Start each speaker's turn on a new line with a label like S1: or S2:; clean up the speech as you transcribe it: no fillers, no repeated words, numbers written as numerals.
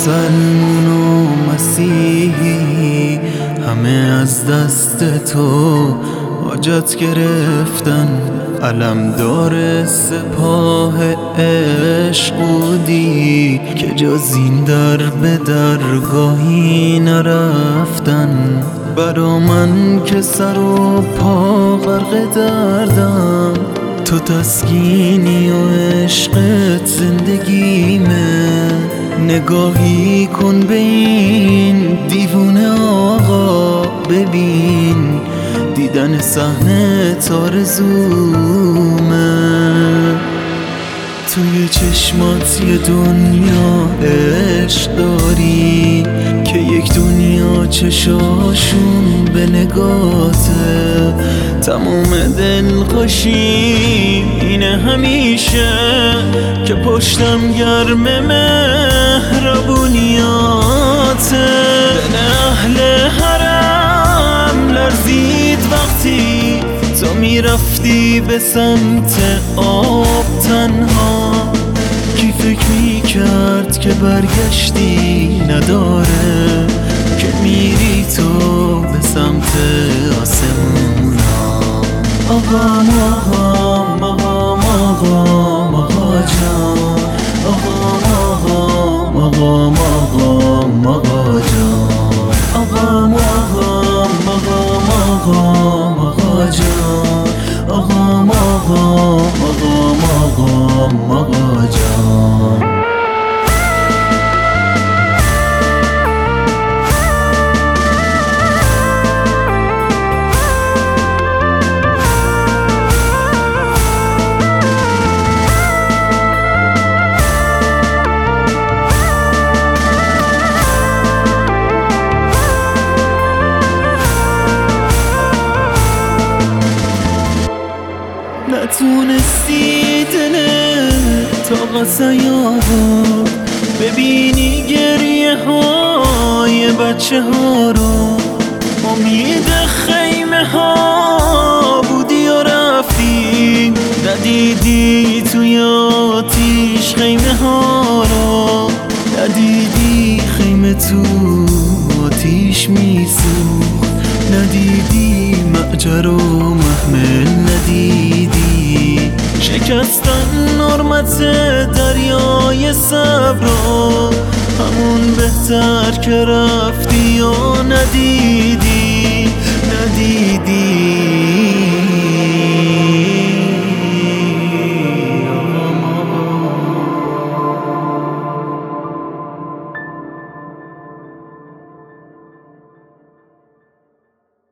S1: مسلمون و مسیحی همه از دست تو حاجت گرفتن. علمدار سپاه عشق بودی که جز این در به درگاهی نرفتن. برا من که سر و پا غرق دردم، تو تسکینی و عشقت زندگیمه. نگاهی کن به این دیوونه آقا، ببین دیدن صحنه آرزومه. توی چشمات یه دنیا عشق داری که یک دنیا چشاشون به نگاته. تمام دلخوشیم اینه همیشه که پشتم گرم مهربونیاته. دل اهل حرم لرزید وقتی تو میرفتی به سمت آب تنها. کی فکر میکرد که برگشتی نداره، که میری تو به سمت آسمونا. آقام آقام آقام آقام آقا جان، آقام آقام آقام آقام آقا جان، آقام آقام آقام آقام آقا جان، آقام آقام آقام آقام آقا جان. نتونستی دلت طاقت سیابو ببینی گریه های بچه ها رو. امید خیمه ها بودی و رفتی، ندیدی توی آتیش خیمه ها رو. ندیدی خیمه تو آتیش میسوخت، ندیدی معجر و محمل، ندیدی شکستن نرمت دریای صبر رو. همون بهتر که رفتی و ندیدی